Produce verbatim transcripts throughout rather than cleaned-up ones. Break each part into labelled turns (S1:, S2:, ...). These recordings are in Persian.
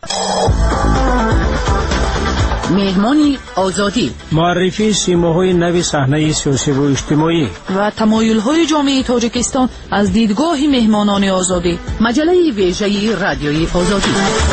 S1: مهمانی آزادی،
S2: معرفی سیماهای نوی صحنه سیاسی و اجتماعی
S1: و تمایل‌های جامعه تاجیکستان از دیدگاه مهمانان آزادی. مجله ویژه رادیوی آزادی.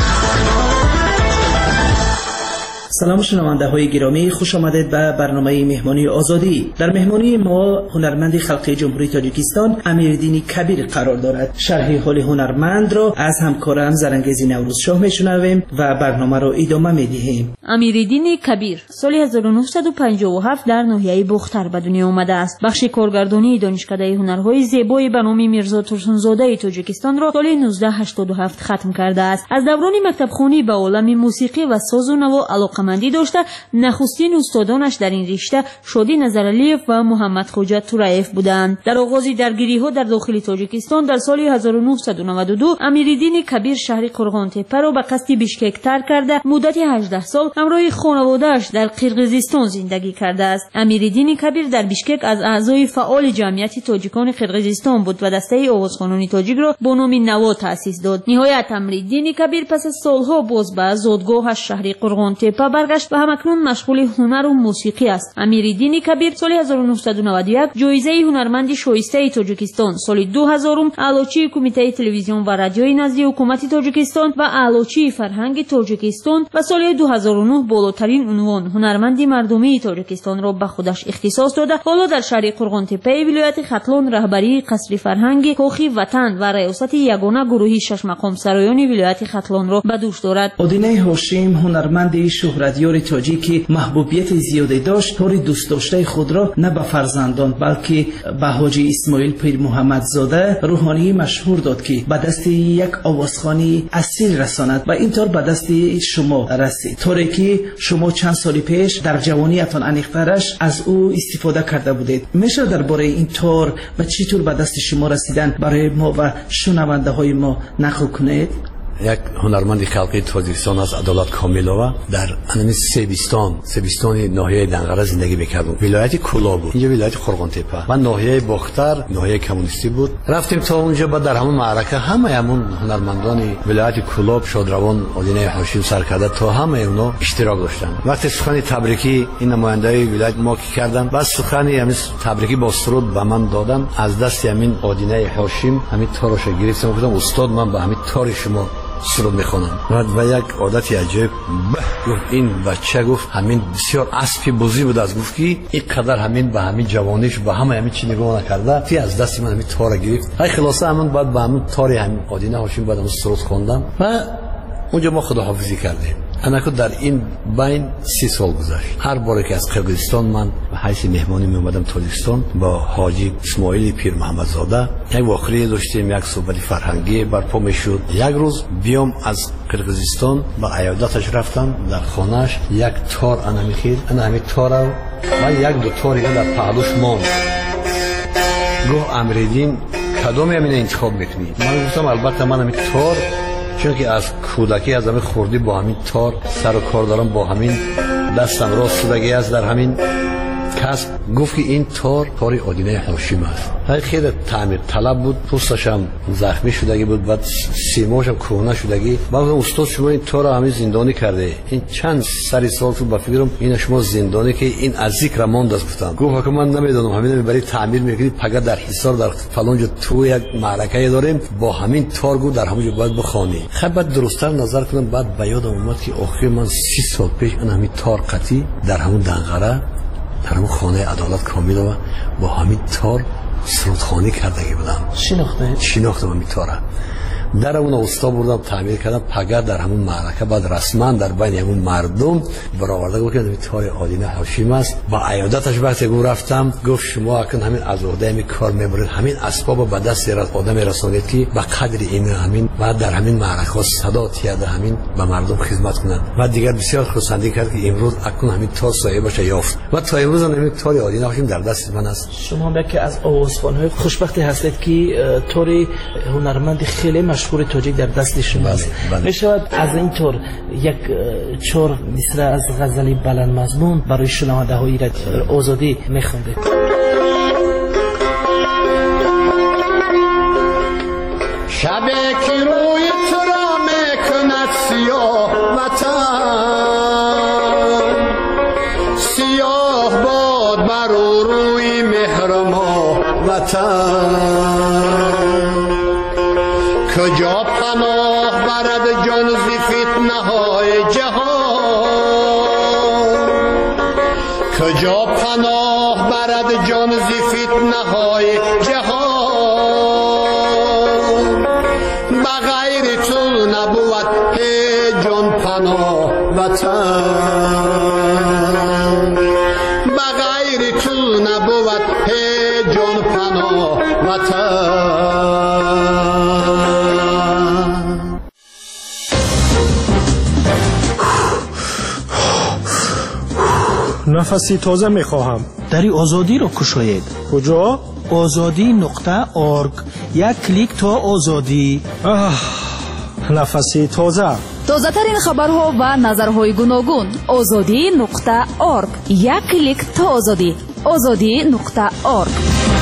S3: سلام شنونده های گرامی، خوش آمدید به برنامه مهمانی آزادی. در مهمانی ما هنرمند خلقی جمهوری تاجیکستان امیرالدین کبیر قرار دارد. شرح حال هنرمند را از همکارم زرنگزی نوروزشاه میشنویم و برنامه را ادامه میدهیم.
S4: امیرالدین کبیر سال هزار و نهصد و پنجاه و هفت در ناحیه بختر به دنیا آمده است. بخش کارگردانی دانشکده هنرهای زیبای به نام میرزا ترسونزاده تاجیکستان را سال نوزده هشتاد و هفت ختم کرده است. از دوران مکتبخوانی به عالم موسیقی و ساز و نوا علاقه‌مندی داشته. نخستین استادانش در این رشته شادی نظرعلیف و محمد خوجا تورایف بودند. در آغاز درگیری‌ها در داخل تاجیکستان در سال هزار و نهصد و نود و دو امیرالدین کبیر شهر قرغانتپه را به قصد بیشکک ترک کرده مدت هجده سال همراه خانواده‌اش در قرقیزستان زندگی کرده است. امیرالدین کبیر در بیشکک از اعضای فعال جمعیت تاجیکان قرقیزستان بود و دسته آوازخوانان تاجیک را با نام نوا تأسیس داد. نهایت امیرالدین کبیر پس از سالها باز به زادگاهش شهر قرغانتپه برگشت و همکنون مشغول هنر و موسیقی است. امیرالدین کبیر سال هزار و نهصد و نود و یک جایزه هنرمند شایسته تاجیکستان، سال دو هزار اعلاچی کمیته تلویزیون و رادیوی نزد حکومت تاجیکستان و اعلاچی فرهنگ تاجیکستان و سال دو هزار و نه بالاترین عنوان هنرمند مردمی تاجیکستان را به خودش اختصاص داده. حالا در شهر قرغانتپه ولایت ختلان رهبری قصر فرهنگ کاخ وطن و ریاست یگانه گروهی شش مقام سرایان ولایت ختلان را به دوش دارد.
S3: آدینه هاشم هنرمند شهرتیار تاجیک محبوبیت زیادی داشت. طور دوست داشته خود را نه به فرزندان بلکه به حاجی اسماعیل پیر محمد زاده روحانی مشهور داد که به دست یک آوازخوانی اصیل رساند و اینطور به دست شما رسید، طوری که شما چند سال پیش در جوانیتان انیخترش از او استفاده کرده بودید. میشه درباره این طور و چطور به دست شما رسیدن برای ما و شنونده های ما نقل کنید؟
S5: یک هنرمند خلقی تاجیکستان از عدالت کاملова در انمی سیبستان سیبستان ناحیه دنقره زندگی میکردم. ولایت کولا بود، اینجا ولایت قرغانتپه و ناحیه بختر ناحیه کمونیستی بود. رفتیم تا اونجا و در همون معرکه همه همون هنرمندان ولایت کولا، شادروان، آدینه هاشم سرکرده تا همه اونا اشتراک داشتن. وقتی سخن تبریکی این نماینده ولایت ما کی کردن، بعد سخن همین تبریکی با سرود به من دادن. از دست همین آدینه هاشم همین تارش گرفتم، گفتم استاد من به همین تار شما سرود میخونم. و یک عادتی عجیب گفت این بچه، گفت همین بسیار اسبی بزی بود، از گفت که این قدر همین به همین جوانیش به همه همین چی نگاه نکرده تی از دست من همین تار گرفت. های خلاصه همون بعد به همین تاری همین آدینه هاشم بعد همون سرود خوندم و اونجا ما خداحافظی کردیم. انا که در این بین سی سال گذشت. هر بار که از قرقیزستان من به حیث مهمانی می اومدم تاجیکستان با حاجی اسماعیل پیر محمد زاده یک واقعه داشتیم، یک صحبت فرهنگی برپا میشد. یک روز بیام از قرقیزستان با عیادتش رفتم در خانهش، یک تار انا میخید، انا همین تار و یک دو تاری در پهلوش ماند. گفت امیرالدین کدومی همین انتخاب میکنی؟ من گفتم البته من همین تار، چون که از کودکی از همین خوردی با همین تار سر و کار دارم، با همین دستم راست شدگی است در همین کسب. گفت که این تار تار آدینه هاشم است. خیلی تعمیر طلب بود، پوستش هم زخمی شدگی بود، بعد سیماش هم کهنه شدگی. بعد استاد شما این تار همین زندانی کرده، این چند سری سال شد با فکرم این شما زندانی که این از ذکر ماند است. گفتم گفت که من نمیدونم همین برای تعمیر میکنید فقط در حصار در فلان جا تو یک معرکه داریم با همین تار گو در همونجا باید بخوانی. خب بعد درست‌تر نظر کردم، بعد به یادم اومد که آخر من سی سال پیش این همین تار قطی در همون دنقره در همون خانه عدالت کاملova با همین تار سرودخوانی کردگی بودم.
S3: شناخته؟
S5: شناختم همین تاره. در اون استاد بردم تعمیر کردم پگاه در همون معرکه. بعد رسما در بین همون مردم برآورده گفتم این تار آدینه هاشم است. با عیادتش وقتی گفت رفتم، گفت شما اکنون همین از عهده همین کار میبرید، همین اسباب به دست آدم رسانید که به قدر این همین بعد در همین معرکه صدا تیاد همین به مردم خدمت کنند. و دیگر بسیار خرسندی کرد که امروز اکنون همین تار صاحبش یافت و تا امروز همین تار آدینه هاشم در دست من است.
S3: شما یکی از آوازخوان‌های خوشبختی هستید که تار هنرمند خیلی مشهور تاجیک در دست شما است. میشود از این طور یک چهار مصرع از غزل بلند مضمون برای شنونده های آزادی میخوندید؟
S6: شبی که روی تو را میکند سیاه،
S5: وطن کجا پناه برد جان ز فتنه های جهان کجا پناه برد جان ز فتنه های جهان بغیر تو نبود جان پناه وطن بغیر تو نبود جان پناه وطن
S2: نفسی تازه میخواهم.
S3: دری آزادی رو کشاید.
S2: کجا؟
S3: آزادی نقطه ارگ. یک کلیک تا آزادی.
S2: نفسی تازه.
S1: تازه ترین خبرها و نظرهای گوناگون. آزادی نقطه ارگ. یک کلیک تا آزادی. آزادی نقطه ارگ.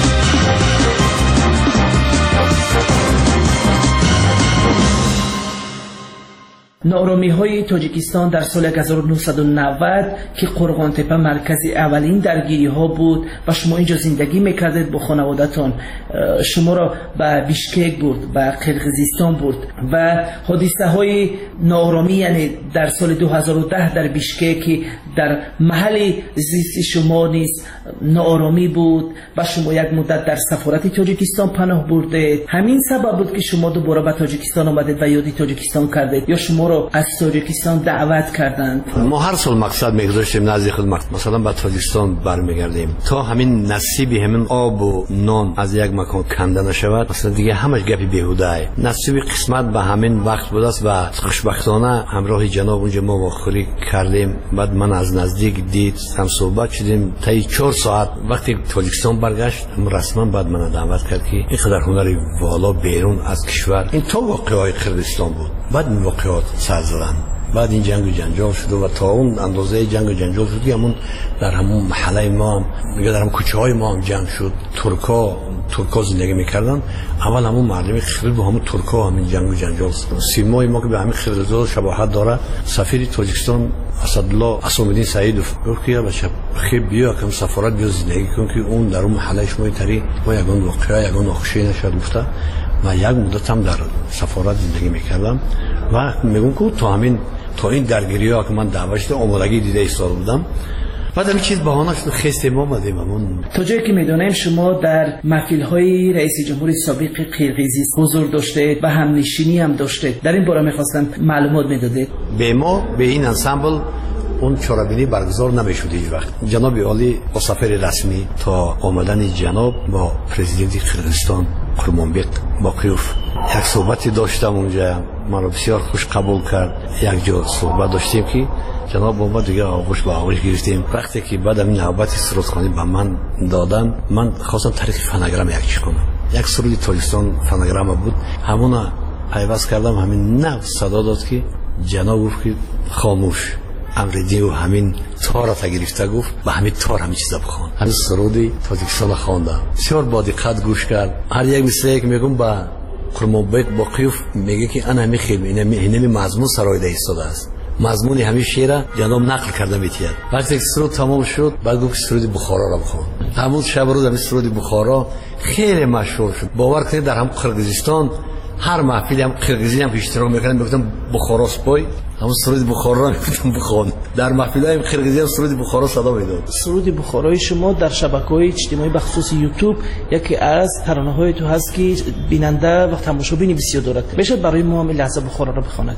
S3: نارامی های تاجیکستان در سال هزار و نهصد و نود که قرغان تپه مرکز اولین درگیری ها بود و شما اینجا زندگی میکردید با خانوادتان، شما را به بیشکک برد، به قرقیزستان برد و حادثه های نارامی یعنی در سال دو هزار و ده در بیشکک در محل زیست شما نیز نارامی بود و شما یک مدت در سفارت تاجیکستان پناه بردید. همین سبب بود که شما دوباره به تاجیکستان آمدید و یادی تاجیکستان کردید یا شما را از تاجیکستان دعوت کردند؟
S5: ما هر سال مقصد میگذاشتیم نزد خدمت، مثلا به تاجیکستان برمیگردیم تا همین نصیبی همین آب و نان از یک مکان کنده نشود، مثلا دیگه همش گپی بیهوده است. نصیب قسمت به همین وقت بود است و خوشبختانه همراه جناب اونجا ما مخوری کردیم. بعد من از نزدیک دید، هم صحبت شدیم تا چهار ساعت. وقتی تاجیکستان برگشت رسما بعد من دعوت کرد که این قدر هنری والا بیرون از کشور این تو واقعای قرقیزستان بود. بعد این واقعات سر زدن، بعد این جنگ و جنجال شد و تا اون اندازه جنگ و جنجال شد که همون در همون محله ما هم میگه در همون کوچه های ما هم جنگ شد. ترکا ترکا زندگی میکردن، اول همون مردم خرد با همون ترکا همین جنگ و جنجال شد. سیمای ما که به همین خرد شباهت داره. سفیر تاجیکستان اسدالله اسامالدین سعید گفت که بچه خیلی بیا که سفارت بیا زندگی کن که اون در اون محله شما اینطوری ما یگان واقعا یگان ناخوشی نشد. گفته من یک مدت هم در سفارت زندگی میکردم و میگم که تا همین تا این درگیری ها که من دعوت شده آمادگی دیده ایستاده بودم. بعد همین چیز بهانه شد خسته ما آمدیم. همون
S3: تا جایی که میدونیم شما در محفل های رئیس جمهور سابق قرقیزستان حضور داشته و همنشینی هم داشته. در این باره میخواستم معلومات میدادید.
S5: به ما به این انسامبل اون چرابینی برگزار نمیشود هیچ وقت. جناب عالی با سفر رسمی تا آمدن جناب با پرزیدنت قرقیزستان قرمانبق باقیوف یک صحبتی داشتم اونجا، من رو بسیار خوش قبول کرد. یک جا صحبت داشتیم که جناب با ما دیگه آغوش با آغوش گرفتیم. وقتی که بعد این نوبت سرودخوانی به من دادن، من خواستم طریق فناگرام یکیش کنم. یک سرود تاجیکستان فناگرام بود، همون پیوست کردم. همین نه صدا داد که جناب گفت که خاموش امریدی و همین تار تا گرفته گفت به همین تار همین چیزا بخوان. همین سرودی تاجیکستان خواندم، بسیار با دقت گوش کرد. هر یک مثلی که میگم با قرمانبق باقیوف میگه که انا میخیم این همین مضمون سرایده ایستاده است. مضمون همین شعر جناب نقل کرده میتید. وقتی سرود تمام شد بعد گفت سرود بخارا را بخوان. همون شب روز همین سرود بخارا خیلی مشهور شد. باور کنید در هم قرقیزستان هر محفلی هم قرقیزی هم اشتراک میکنن، میگفتن بخارا سپای، همون سرود بخارا را میگفتن بخوان. در محفلای قرقیزی هم سرود بخارا صدا میداد.
S3: سرود بخارای شما در شبکه‌های اجتماعی به خصوص یوتیوب یکی از ترانه‌های تو هست که بیننده و تماشابین بسیار دارد. بشه برای ما هم لحظه بخارا را بخواند.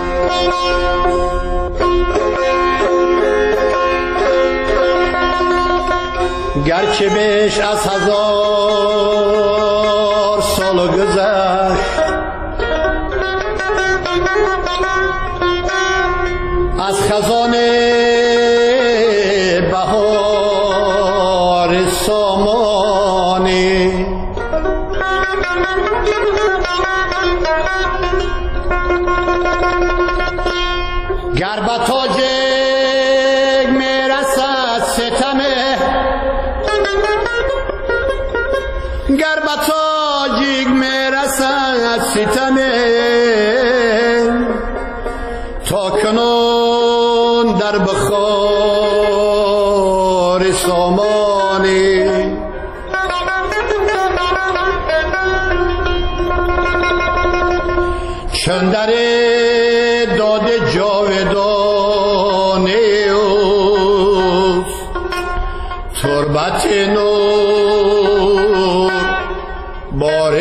S5: گرچه بیش از هزار سال گذشت از خزان بهار سامانی، گر به تاج میرسد ستمه، گر به تاجیک میرسد ستمه، تا کنون در بخار سامانی
S6: در داد جاودانه اوست تربت نور بار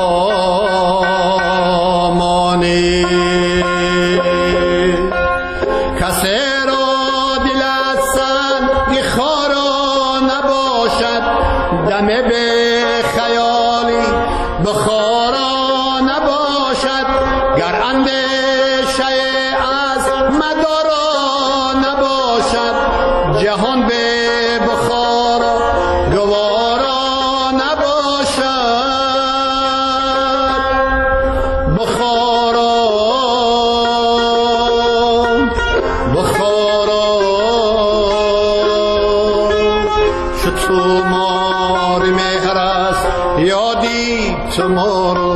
S6: سامانه کسی را دل از سنگ خارا نباشد دم به خیالی بخارا نباشد گر اندیشه از مدارا نباشد جهان به بخارا گوارا نباشد بخارا بخارا شو تو مار مهر است یادی تمارو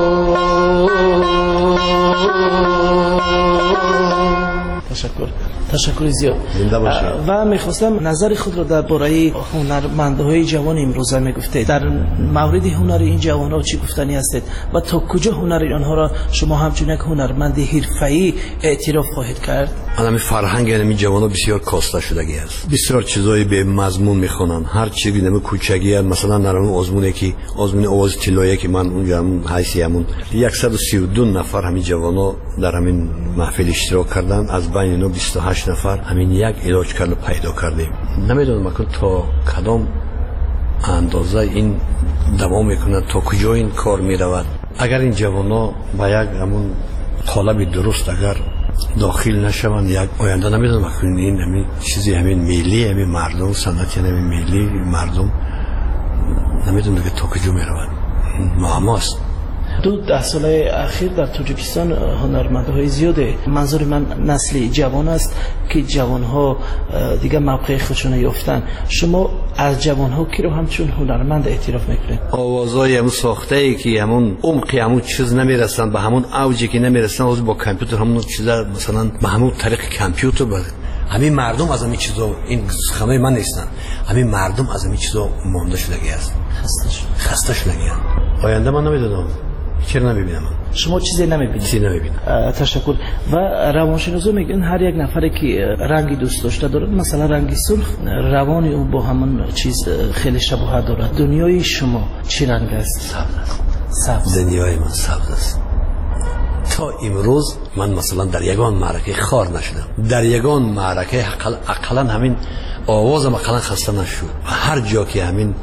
S3: تشکر تشکر زیاد و میخواستم نظر خود را درباره هنرمندهای جوان امروزه میگفته در مورد هنر این جوانها چی گفتنی هستید و تا کجا هنر آنها را شما همچون یک هنرمند حرفه‌ای اعتراف خواهید کرد؟
S5: الان فرهنگ این جوانها بسیار کاسته شدگی است بسیار چیزای به مضمون میخونن هر چیزی نمی کوچگی است مثلا در اون آزمونه که آزمون آواز طلایی که من اونجا همون حیثیمون صد و سی و دو نفر همین جوانا در همین محفل اشتراک کردن از بین اینا بیست و هشت نفر همین یک علاج کرد پیدا کردیم نمیدونم که تا کدام اندازه این دوام میکنه تا کجا این کار میرود اگر این جوانا با یک همون طالب درست اگر داخل نشوند یک آینده نمیدونم که این همین چیزی همین ملی همین مردم سنت یعنی همین ملی مردم نمیدونم که تا کجا میرود معماست
S3: دو ده ساله اخیر در تاجیکستان هنرمندهای زیاده منظور من نسل جوان است که جوانها دیگه موقع خودشون یافتن شما از جوانها کی رو همچون هنرمند اعتراف میکنید
S5: آوازای همون ساخته ای که همون عمقی همون چیز نمیرسن به همون اوجی که نمیرسن از با کامپیوتر همون چیزا مثلا به همون طریق کامپیوتر با همین مردم از همین چیزا این خمه من نیستن همین مردم از همین چیزا مونده شدگی است
S3: خسته شد
S5: خسته شدگی آینده من نمیدونم چرا نمیبینم
S3: شما چیزی نمیبینید
S5: چیزی نمیبینم
S3: تشکر و روانشناسا میگن هر یک نفری که رنگی دوست داشته دارد مثلا رنگی سرخ روان اون با همون چیز خیلی شباهت دارد دنیای شما چی رنگ است
S5: سبز است
S3: سبز
S5: دنیای من سبز است تا امروز من مثلا در یگان معرکه خار نشدم در یگان معرکه اقلا همین آوازم اقلا خسته نشد هر جا که همین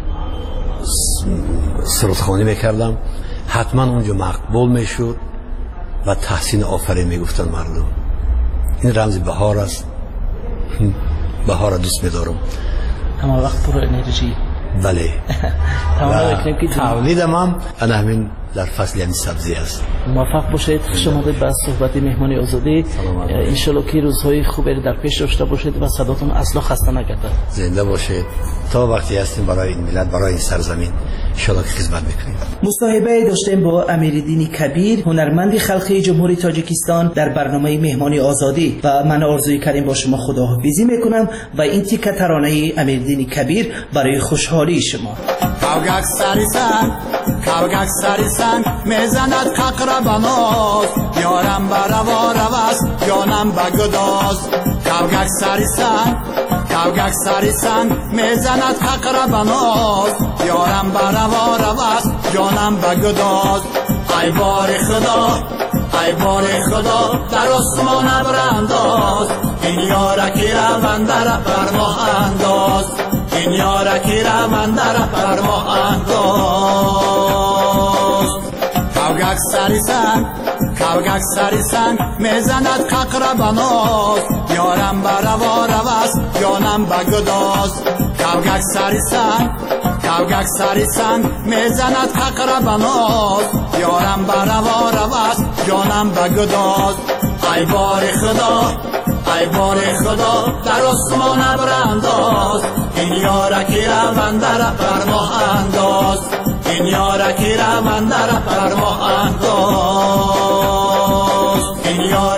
S5: سرودخوانی میکردم حتما اونجا مقبول میشد و تحسین آفرین میگفتن مردم این رمز بهار است بهار دوست میدارم
S3: همه وقت پر انرژی
S5: بله تولیدم هم انا همین در فصل یعنی سبزی است
S3: موفق باشید خوش آمدید به صحبت مهمانی آزادی انشالله که روزهای خوبی در پیش داشته باشید و صداتون اصلا خسته نگرده
S5: زنده باشید تا وقتی هستیم برای این ملت برای این سرزمین انشالله که خدمت میکنیم
S3: مصاحبه داشتیم با امیرالدین کبیر هنرمند خلقی جمهوری تاجیکستان در برنامه مهمانی آزادی و من آرزوی کردیم با شما خداحافظی میکنم و این تیکه ترانه امیرالدین کبیر برای خوشحالی شما
S6: کاوگک سری سنگ کاوگک سری سنگ میزند ققر بناز یارم بروا روست جانم بگداز کاوگک سری سنگ کاوگک سری سنگ میزند ققر بناز یارم بروا روست جانم بگداز ای بار خدا ای بار خدا در آسمان ابرانداز این یارکی روند در فرما انداز این یارکی روند در فرما انداز کاوگک سری سنگ کاوگک سری سنگ میزند ققر بناز یارم بروا روست جانم بگداز کاوگک سری سنگ کاوگک سری سنگ میزند ققر بناز یارم بروا روست جانم بگداز ای بار خدا ای بار خدا در آسمان ابرانداز این یارکی روند در فرما انداز این یارکی روند در فرما انداز این